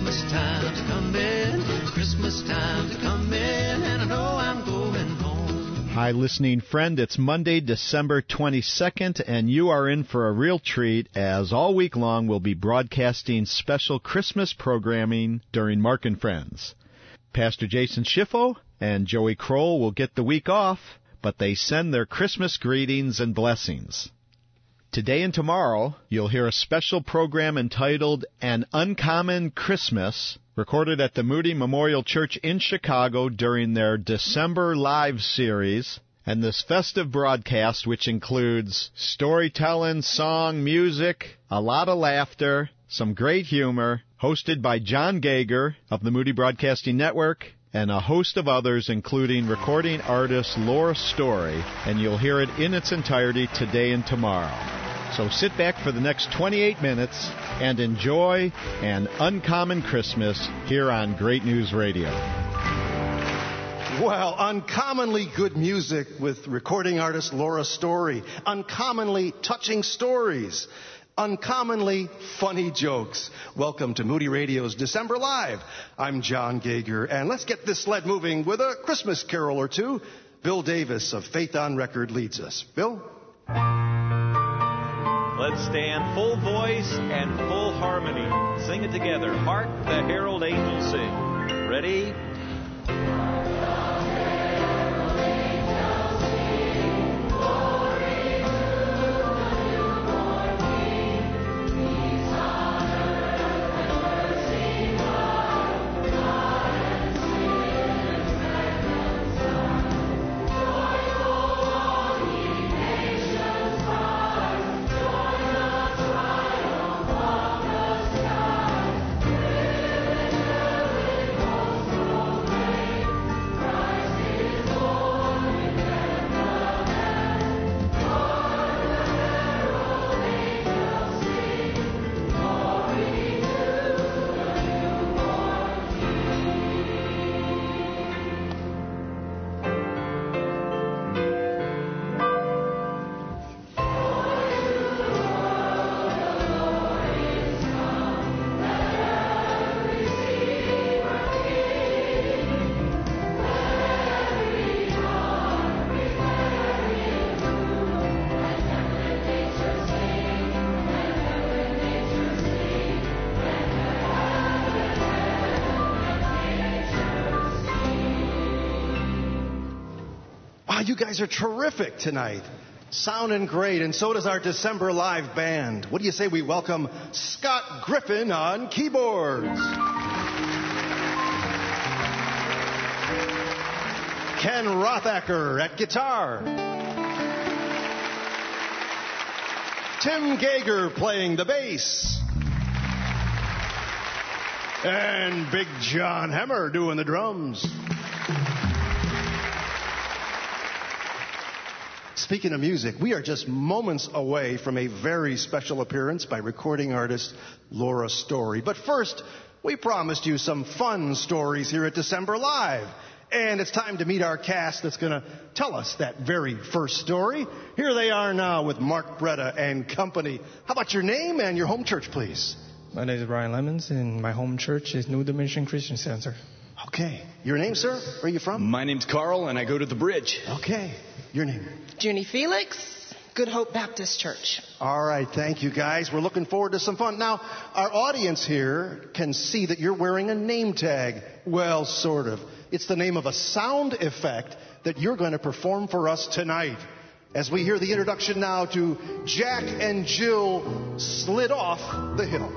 Christmas time's coming, Christmas time's coming, and I know I'm going home. Hi, listening friend. It's Monday, December 22nd, and you are in for a real treat, as all week long we'll be broadcasting special Christmas programming during Mark and Friends. Pastor Jason Schiffo and Joey Kroll will get the week off, but they send their Christmas greetings and blessings. Today and tomorrow, you'll hear a special program entitled An Uncommon Christmas, recorded at the Moody Memorial Church in Chicago during their December Live series. And this festive broadcast, which includes storytelling, song, music, a lot of laughter, some great humor, hosted by John Gager of the Moody Broadcasting Network, and a host of others, including recording artist Laura Story, and you'll hear it in its entirety today and tomorrow. So sit back for the next 28 minutes and enjoy An Uncommon Christmas here on Great News Radio. Well, uncommonly good music with recording artist Laura Story, uncommonly touching stories, uncommonly funny jokes. Welcome to Moody Radio's December Live. I'm John Gager, and let's get this sled moving with a Christmas carol or two. Bill Davis of Faith on Record leads us. Bill? Let's stand full voice and full harmony. Sing it together. Hark the herald angels sing. Ready? You guys are terrific tonight. Sounding great, and so does our December Live band. What do you say we welcome Scott Griffin on keyboards? Ken Rothacker at guitar. Tim Gager playing the bass. And Big John Hemmer doing the drums. Speaking of music, we are just moments away from a very special appearance by recording artist Laura Story. But first, we promised you some fun stories here at December Live. And it's time to meet our cast that's going to tell us that very first story. Here they are now with Mark Bretta and company. How about your name and your home church, please? My name is Brian Lemons, and my home church is New Dimension Christian Center. Okay. Your name, sir? Where are you from? My name's Carl, and I go to the Bridge. Okay. Your name? Junie Felix, Good Hope Baptist Church. All right, thank you guys. We're looking forward to some fun. Now, our audience here can see that you're wearing a name tag. Well, sort of. It's the name of a sound effect that you're going to perform for us tonight. As we hear the introduction now to Jack and Jill Slid Off the Hill.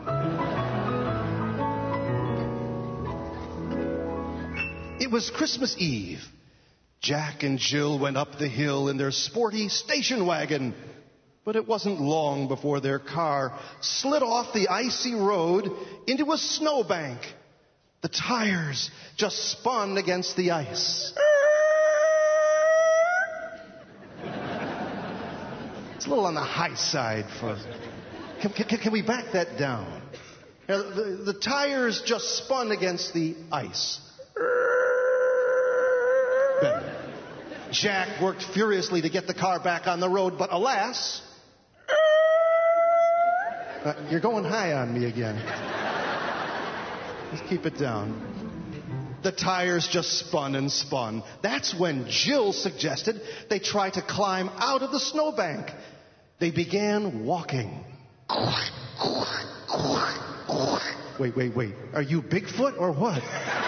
It was Christmas Eve. Jack and Jill went up the hill in their sporty station wagon. But it wasn't long before their car slid off the icy road into a snowbank. The tires just spun against the ice. It's a little on the high side for... Can we back that down? The tires just spun against the ice. Better. Jack worked furiously to get the car back on the road, but alas... You're going high on me again. Just keep it down. The tires just spun and spun. That's when Jill suggested they try to climb out of the snowbank. They began walking. Wait. Are you Bigfoot or what?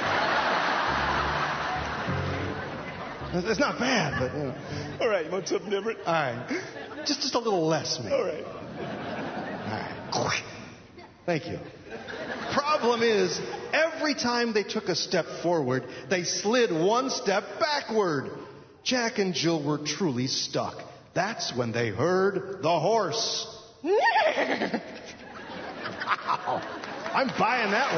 It's not bad, but, you know. All right, you want something different? All right. Just a little less, maybe. All right. All right. Thank you. Problem is, every time they took a step forward, they slid one step backward. Jack and Jill were truly stuck. That's when they heard the horse. I'm buying that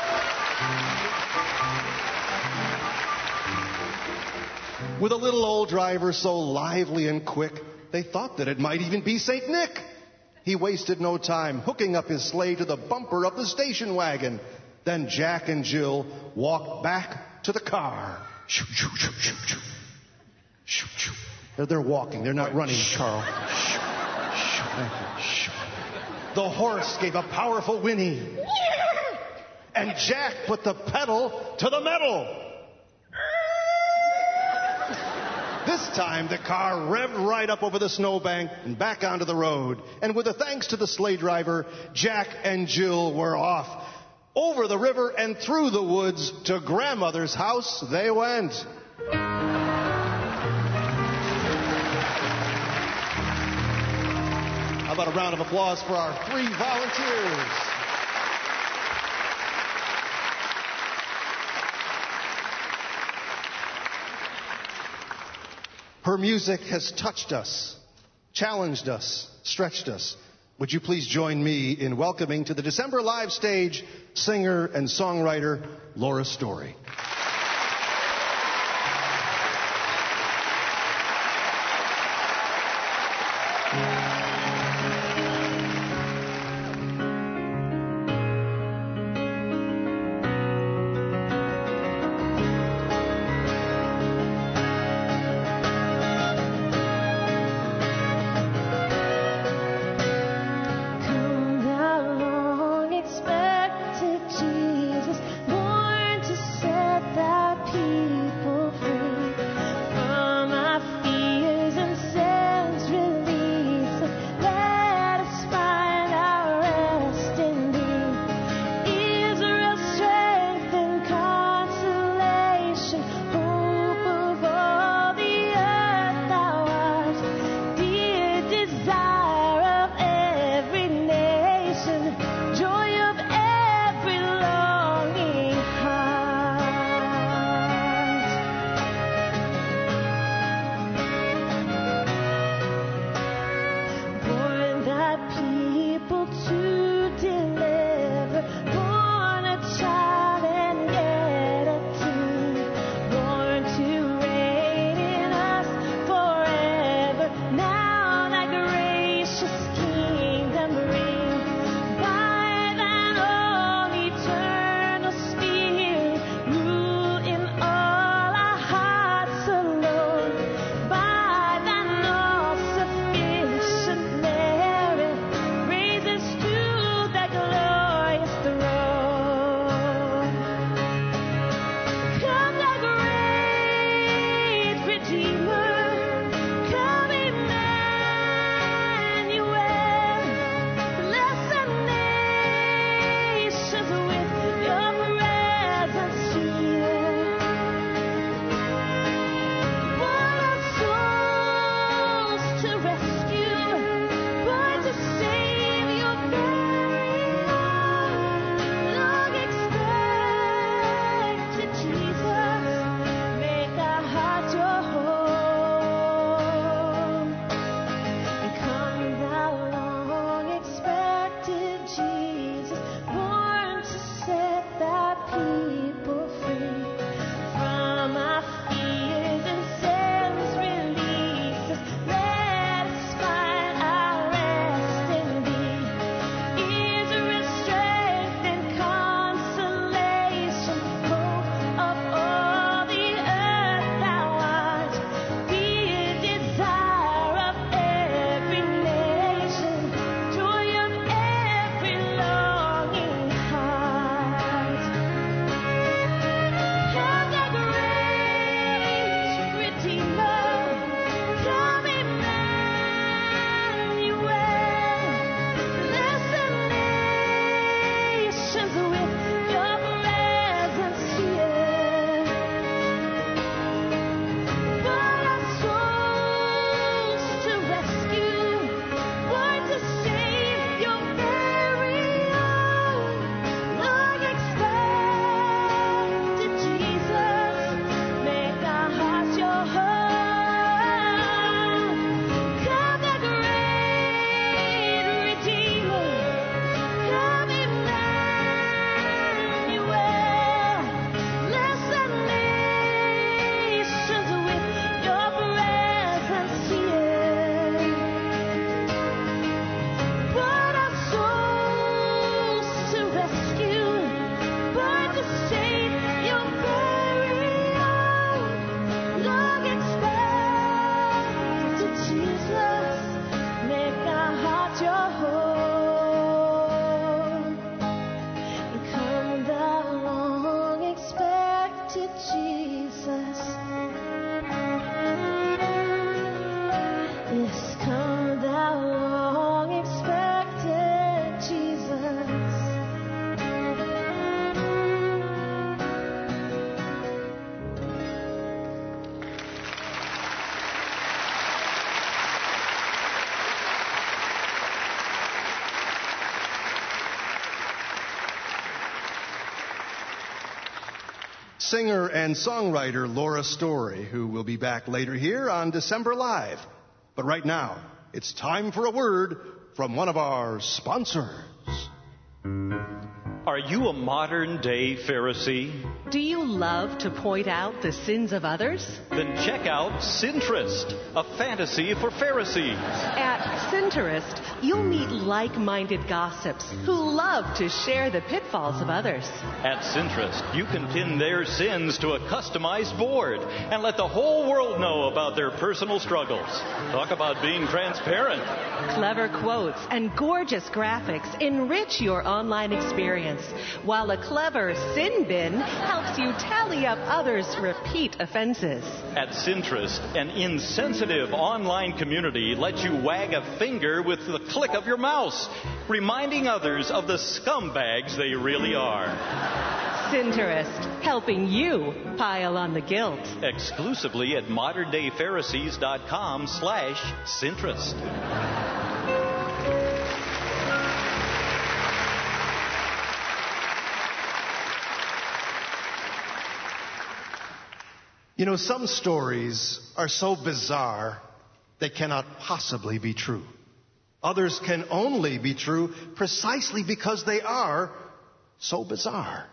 one. With a little old driver so lively and quick, they thought that it might even be St. Nick. He wasted no time hooking up his sleigh to the bumper of the station wagon. Then Jack and Jill walked back to the car. They're walking. They're not running, Carl. The horse gave a powerful whinny. And Jack put the pedal to the metal. This time, the car revved right up over the snowbank and back onto the road. And with a thanks to the sleigh driver, Jack and Jill were off. Over the river and through the woods to Grandmother's house they went. How about a round of applause for our 3 volunteers? Her music has touched us, challenged us, stretched us. Would you please join me in welcoming to the December Live stage singer and songwriter Laura Story. Come thou long expected Jesus, born to set singer and songwriter Laura Story, who will be back later here on December Live. But right now, it's time for a word from one of our sponsors. Are you a modern-day Pharisee? Do you love to point out the sins of others? Then check out Sinterest, a fantasy for Pharisees. At Sinterest, you'll meet like-minded gossips who love to share the pitfalls of others. At Sinterest, you can pin their sins to a customized board and let the whole world know about their personal struggles. Talk about being transparent. Clever quotes and gorgeous graphics enrich your online experience, while a clever sin bin helps you tally up others' repeat offenses. At Sinterest, an insensitive online community lets you wag a finger with the click of your mouse, reminding others of the scumbags they really are. Sinterest, helping you pile on the guilt. Exclusively at moderndaypharisees.com/Sinterest. You know, some stories are so bizarre they cannot possibly be true. Others can only be true precisely because they are so bizarre.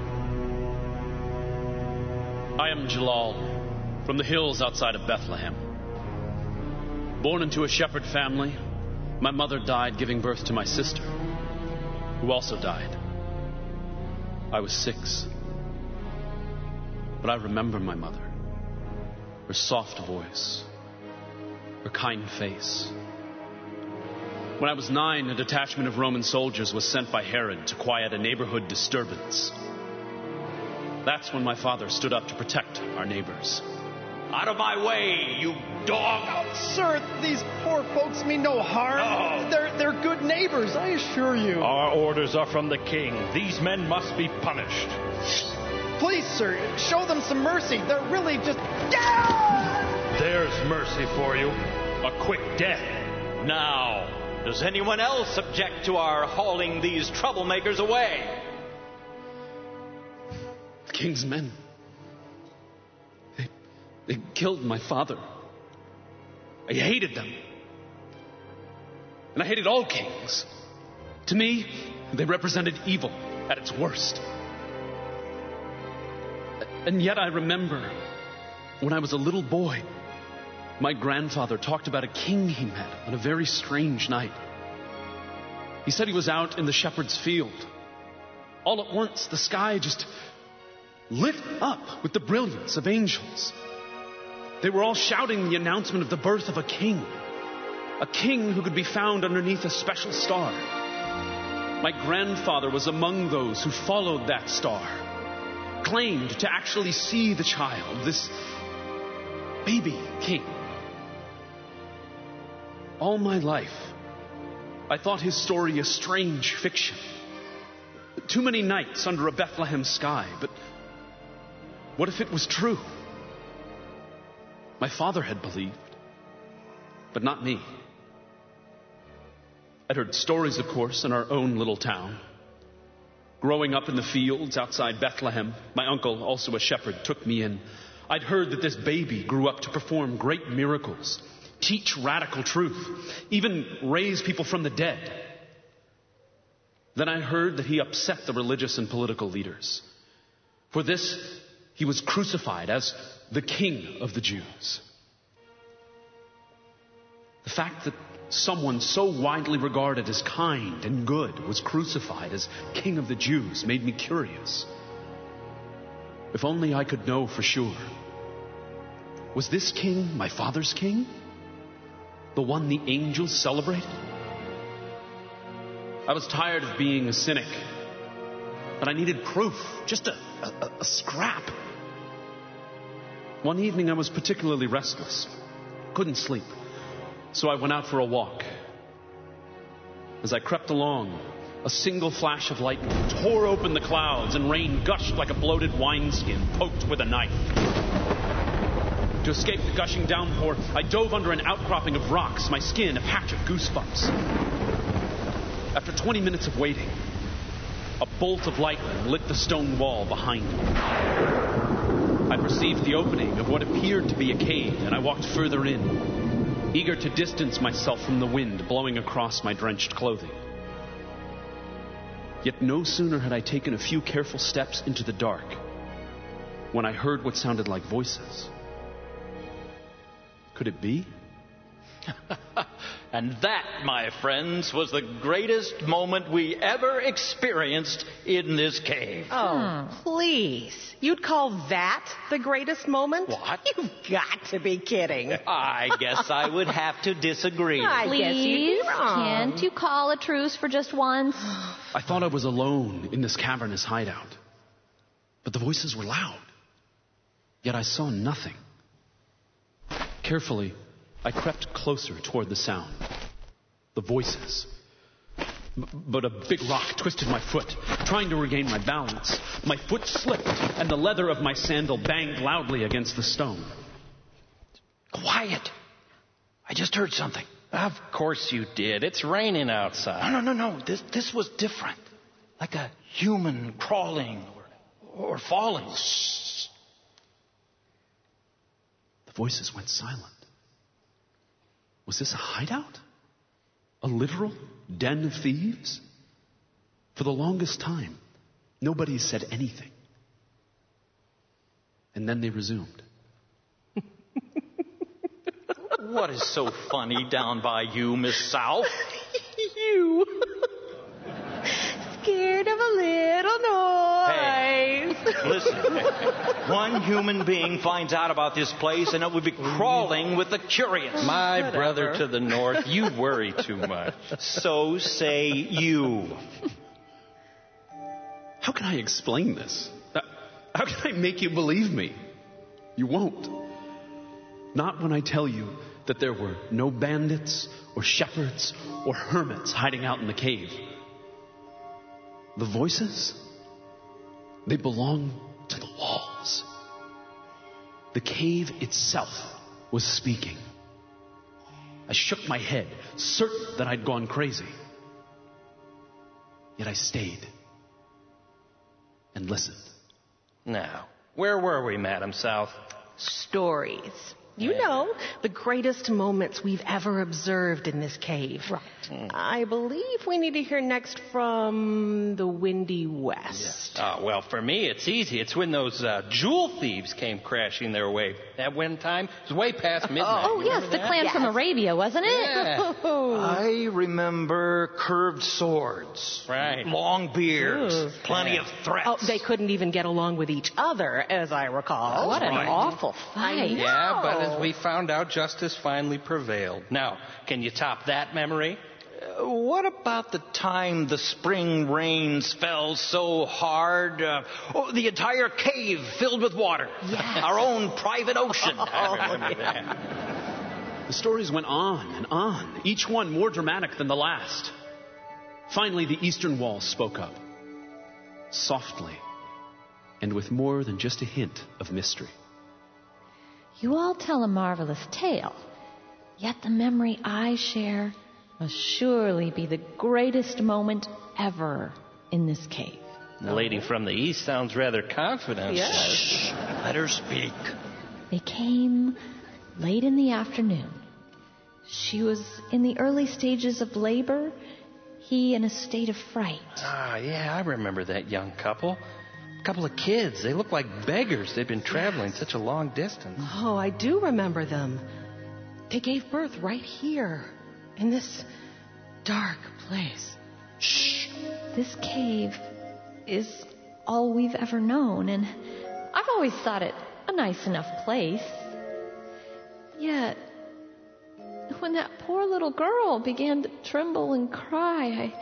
I am Jalal, from the hills outside of Bethlehem. Born into a shepherd family, my mother died giving birth to my sister, who also died. I was 6. But I remember my mother. Her soft voice, her kind face. When I was 9, a detachment of Roman soldiers was sent by Herod to quiet a neighborhood disturbance. That's when my father stood up to protect our neighbors. Out of my way, you dog! Oh, sir, these poor folks mean no harm. No. They're good neighbors, I assure you. Our orders are from the king. These men must be punished. Please, sir, show them some mercy. They're really just... There's mercy for you. A quick death. Now, does anyone else object to our hauling these troublemakers away? The king's men. They killed my father. I hated them. And I hated all kings. To me, they represented evil at its worst. And yet I remember when I was a little boy, my grandfather talked about a king he met on a very strange night. He said he was out in the shepherd's field. All at once, the sky just lit up with the brilliance of angels. They were all shouting the announcement of the birth of a king who could be found underneath a special star. My grandfather was among those who followed that star, claimed to actually see the child, this baby king. All my life, I thought his story a strange fiction. Too many nights under a Bethlehem sky, but what if it was true? My father had believed, but not me. I'd heard stories, of course, in our own little town. Growing up in the fields outside Bethlehem, my uncle, also a shepherd, took me in. I'd heard that this baby grew up to perform great miracles, teach radical truth, even raise people from the dead. Then I heard that he upset the religious and political leaders. For this, he was crucified as the King of the Jews. The fact that someone so widely regarded as kind and good was crucified as King of the Jews made me curious. If only I could know for sure. Was this king my father's king? The one the angels celebrated? I was tired of being a cynic, but I needed proof, just a scrap. One evening I was particularly restless, couldn't sleep, so I went out for a walk. As I crept along, a single flash of lightning tore open the clouds and rain gushed like a bloated wineskin poked with a knife. To escape the gushing downpour, I dove under an outcropping of rocks, my skin a patch of goosebumps. After 20 minutes of waiting, A bolt of lightning lit the stone wall behind me. I perceived the opening of what appeared to be a cave, and I walked further in, eager to distance myself from the wind blowing across my drenched clothing. Yet no sooner had I taken a few careful steps into the dark when I heard what sounded like voices. Could it be? And that, my friends, was the greatest moment we ever experienced in this cave. Oh, please. You'd call that the greatest moment? What? You've got to be kidding. I guess I would have to disagree. I guess you'd be wrong. Can't you call a truce for just once? I thought I was alone in this cavernous hideout. But the voices were loud. Yet I saw nothing. Carefully, I crept closer toward the sound. The voices. But a big rock twisted my foot. Trying to regain my balance, my foot slipped, and the leather of my sandal banged loudly against the stone. Quiet. I just heard something. Of course you did. It's raining outside. No. This was different. Like a human crawling or falling. Shh. The voices went silent. Was this a hideout? A literal den of thieves? For the longest time, nobody said anything. And then they resumed. What is so funny down by you, Miss South? You. Scared of a little noise. Hey, listen. One human being finds out about this place and it would be crawling with the curious. My brother to the north, you worry too much. So say you. How can I explain this? How can I make you believe me? You won't. Not when I tell you that there were no bandits or shepherds or hermits hiding out in the cave. The voices, they belong to the walls. The cave itself was speaking. I shook my head, certain that I'd gone crazy. Yet I stayed and listened. Now, where were we, Madam South? Stories. You know, the greatest moments we've ever observed in this cave. Right. I believe we need to hear next from the Windy West. Oh, well, for me, it's easy. It's when those jewel thieves came crashing their way. That one time, it was way past midnight. Oh, yes, the clan from Arabia, wasn't it? Yeah. I remember curved swords, right? Long beards, plenty of threats. Oh, they couldn't even get along with each other, as I recall. What an awful fight. Yeah, but as we found out, justice finally prevailed. Now, can you top that memory? What about the time the spring rains fell so hard? The entire cave filled with water. Yes. Our own private ocean. I remember that. The stories went on and on, each one more dramatic than the last. Finally, the eastern wall spoke up, softly, and with more than just a hint of mystery. You all tell a marvelous tale, yet the memory I share must surely be the greatest moment ever in this cave. The lady from the east sounds rather confident. Yes. Shh, let her speak. They came late in the afternoon. She was in the early stages of labor, he in a state of fright. Ah, yeah, I remember that young couple. A couple of kids. They look like beggars. They've been traveling such a long distance. Oh, I do remember them. They gave birth right here, in this dark place. Shh. This cave is all we've ever known, and I've always thought it a nice enough place. Yet, when that poor little girl began to tremble and cry,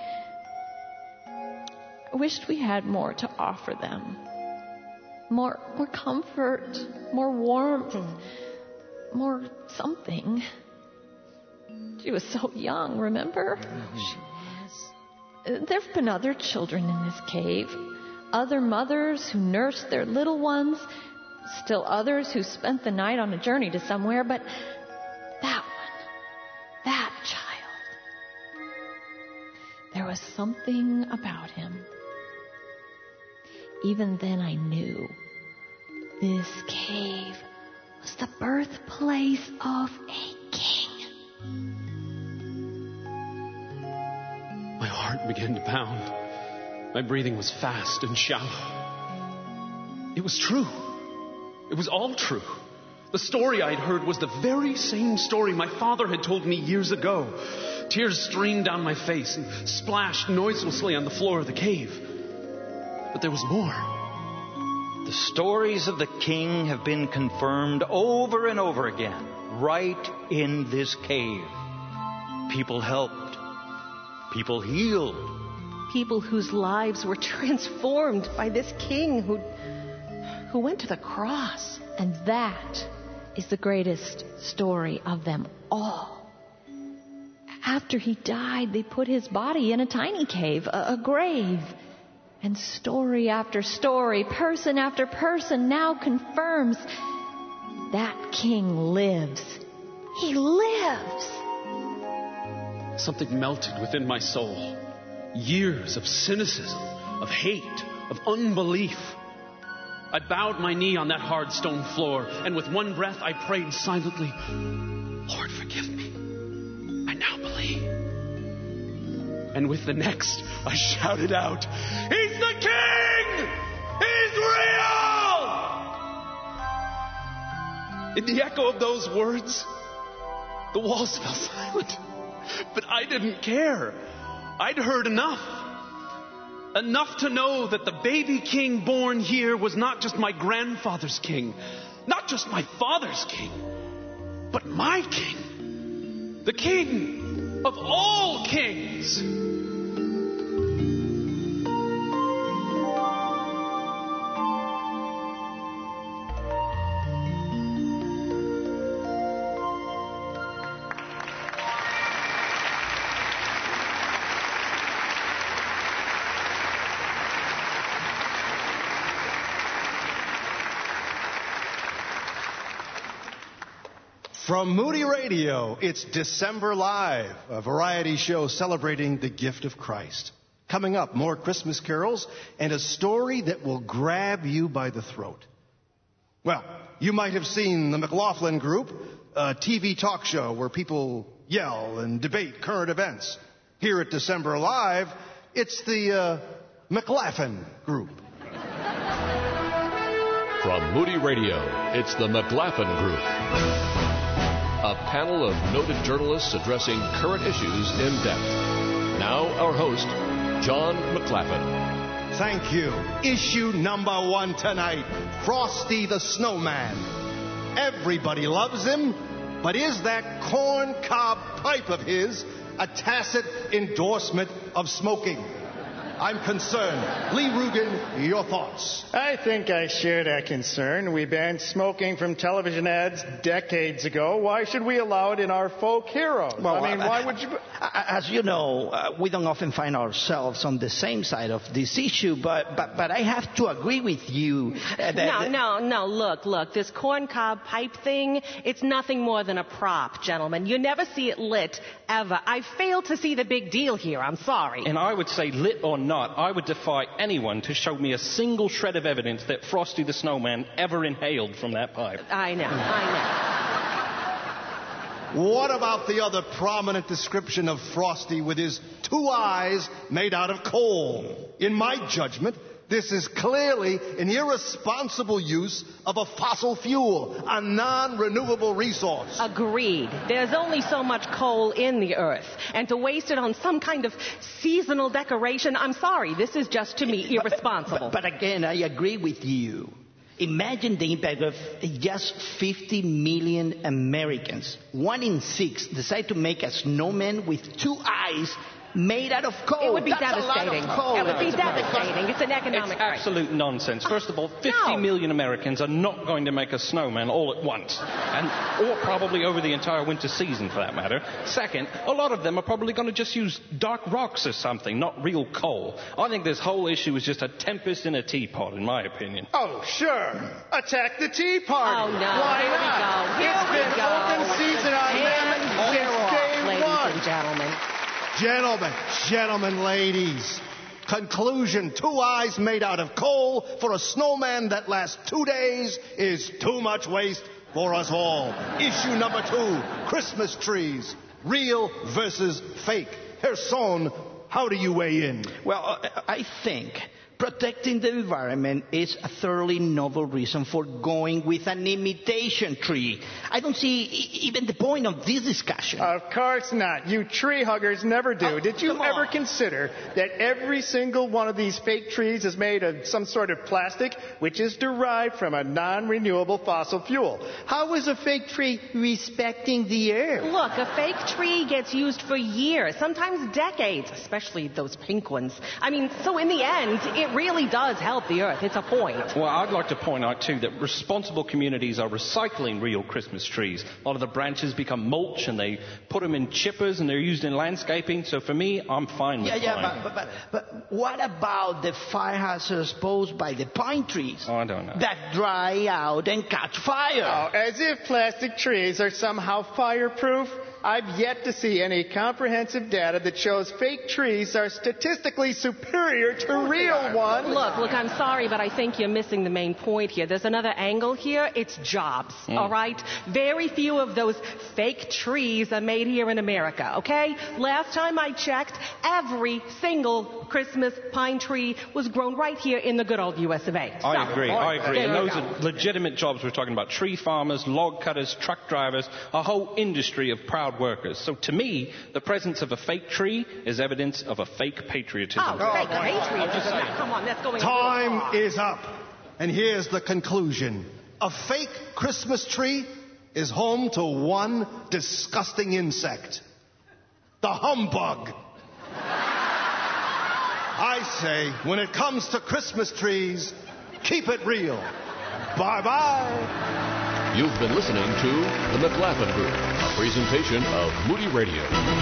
I wished we had more to offer them. More comfort, more warmth, more something. She was so young, remember? She was. There have been other children in this cave. Other mothers who nursed their little ones. Still others who spent the night on a journey to somewhere. But that one, that child, there was something about him. Even then I knew this cave was the birthplace of a king. My heart began to pound. My breathing was fast and shallow. It was true. It was all true. The story I'd heard was the very same story my father had told me years ago. Tears streamed down my face and splashed noiselessly on the floor of the cave. But there was more. The stories of the king have been confirmed over and over again, right in this cave. People helped. People healed. People whose lives were transformed by this king who went to the cross. And that is the greatest story of them all. After he died, they put his body in a tiny cave, a grave. And story after story, person after person now confirms that king lives. He lives. Something melted within my soul. Years of cynicism, of hate, of unbelief. I bowed my knee on that hard stone floor, and with one breath I prayed silently, Lord, forgive me. I now believe. And with the next, I shouted out, He's the king! He's real! In the echo of those words, the walls fell silent. But I didn't care. I'd heard enough. Enough to know that the baby king born here was not just my grandfather's king, not just my father's king, but my king. The king of all kings. From Moody Radio, it's December Live, a variety show celebrating the gift of Christ. Coming up, more Christmas carols and a story that will grab you by the throat. Well, you might have seen the McLaughlin Group, a TV talk show where people yell and debate current events. Here at December Live, it's the McLaughlin Group. From Moody Radio, it's the McLaughlin Group. A panel of noted journalists addressing current issues in depth. Now, our host, John McLaughlin. Thank you. Issue number 1 tonight, Frosty the Snowman. Everybody loves him, but is that corn cob pipe of his a tacit endorsement of smoking? I'm concerned. Lee Rugen, your thoughts? I think I share that concern. We banned smoking from television ads decades ago. Why should we allow it in our folk heroes? Well, why would you... As you know, we don't often find ourselves on the same side of this issue, but I have to agree with you. No, look, this corncob pipe thing, it's nothing more than a prop, gentlemen. You never see it lit, ever. I fail to see the big deal here, I'm sorry. And I would say, lit or not, I would defy anyone to show me a single shred of evidence that Frosty the Snowman ever inhaled from that pipe. I know. What about the other prominent description of Frosty with his 2 eyes made out of coal? In my judgment, this is clearly an irresponsible use of a fossil fuel, a non-renewable resource. Agreed. There's only so much coal in the earth. And to waste it on some kind of seasonal decoration, I'm sorry, this is just, to me, irresponsible. But again, I agree with you. Imagine the impact of just 50 million Americans. 1 in 6 decide to make a snowman with 2 eyes made out of coal. It would be That's devastating. A lot of coal. It would be devastating. It's an economic It's absolute nonsense. First of all, 50 million Americans are not going to make a snowman all at once, or probably over the entire winter season, for that matter. Second, a lot of them are probably going to just use dark rocks or something, not real coal. I think this whole issue is just a tempest in a teapot, in my opinion. Oh, sure. Attack the Tea Party. Oh, no. Why not? It's been open season on them since day ladies one. and gentlemen. Gentlemen, ladies, Conclusion: 2 eyes made out of coal for a snowman that lasts 2 days is too much waste for us all. Issue number 2, Christmas trees. Real versus fake. Herr Sohn, how do you weigh in? Well, I think protecting the environment is a thoroughly novel reason for going with an imitation tree. I don't see even the point of this discussion. Of course not. You tree huggers never do. Did you ever consider that every single one of these fake trees is made of some sort of plastic which is derived from a non-renewable fossil fuel? How is a fake tree respecting the earth? Look, a fake tree gets used for years, sometimes decades, especially those pink ones. I mean, so in the end, it really does help the earth. It's a point. Well, I'd like to point out, too, that responsible communities are recycling real Christmas trees. A lot of the branches become mulch, and they put them in chippers, and they're used in landscaping. So for me, I'm fine with But what about the fire hazards posed by the pine trees? Oh, I don't know. That dry out and catch fire. Oh, as if plastic trees are somehow fireproof. I've yet to see any comprehensive data that shows fake trees are statistically superior to real ones. Look, I'm sorry, but I think you're missing the main point here. There's another angle here. It's jobs, all right? Very few of those fake trees are made here in America, okay? Last time I checked, every single Christmas pine tree was grown right here in the good old US of A. I agree. And those are legitimate jobs. We're talking about tree farmers, log cutters, truck drivers, a whole industry of proud workers. So to me, the presence of a fake tree is evidence of a fake patriotism. Fake patriotism. Come on, that's going Time is up. And here's the conclusion. A fake Christmas tree is home to one disgusting insect. The humbug. I say, when it comes to Christmas trees, keep it real. Bye-bye. You've been listening to The McLaughlin Group, a presentation of Moody Radio.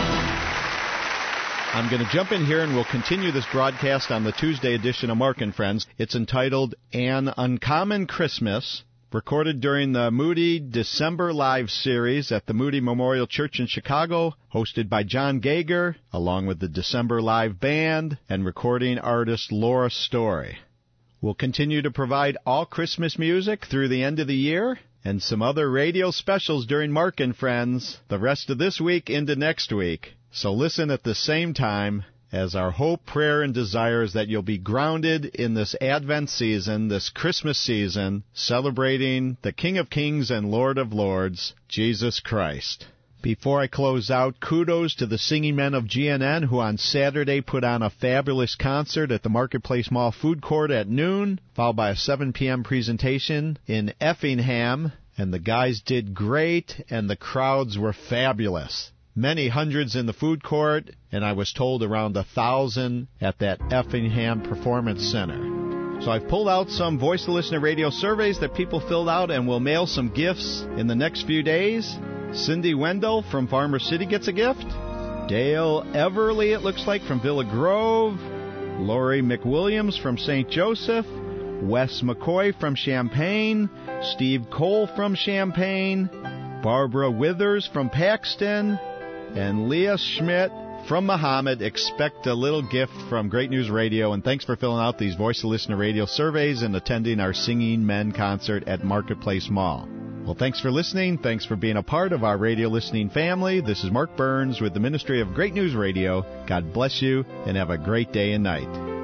I'm going to jump in here and we'll continue this broadcast on the Tuesday edition of Mark and Friends. It's entitled An Uncommon Christmas, recorded during the Moody December Live series at the Moody Memorial Church in Chicago, hosted by John Gager, along with the December Live Band and recording artist Laura Story. We'll continue to provide all Christmas music through the end of the year, and some other radio specials during Mark and Friends the rest of this week into next week. So listen at the same time, as our hope, prayer, and desire is that you'll be grounded in this Advent season, this Christmas season, celebrating the King of Kings and Lord of Lords, Jesus Christ. Before I close out, kudos to the singing men of GNN who on Saturday put on a fabulous concert at the Marketplace Mall food court at noon, followed by a 7 p.m. presentation in Effingham. And the guys did great, and the crowds were fabulous. Many hundreds in the food court, and I was told around 1,000 at that Effingham Performance Center. So I've pulled out some Voice of the Listener radio surveys that people filled out, and we'll mail some gifts in the next few days. Cindy Wendell from Farmer City gets a gift. Dale Everly, it looks like, from Villa Grove. Lori McWilliams from St. Joseph. Wes McCoy from Champaign. Steve Cole from Champaign. Barbara Withers from Paxton. And Leah Schmidt from Muhammad. Expect a little gift from Great News Radio. And thanks for filling out these Voice of the Listener radio surveys and attending our Singing Men concert at Marketplace Mall. Well, thanks for listening. Thanks for being a part of our radio listening family. This is Mark Burns with the Ministry of Great News Radio. God bless you and have a great day and night.